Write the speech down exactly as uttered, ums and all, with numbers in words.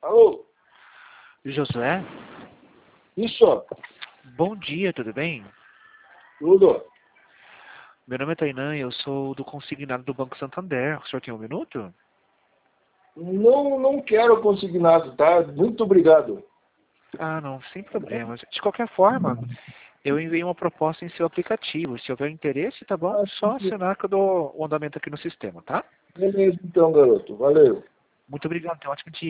Alô? Josué? Isso? Bom dia, tudo bem? Tudo? Meu nome é Tainan e eu sou do consignado do Banco Santander. O senhor tem um minuto? Não, não quero consignado, tá? Muito obrigado. Ah, não, sem problemas. De qualquer forma, eu enviei uma proposta em seu aplicativo. Se houver interesse, tá bom? Ah, Só assinar que eu dou o andamento aqui no sistema, tá? beleza então, garoto. Valeu. Muito obrigado, tenha um ótimo dia.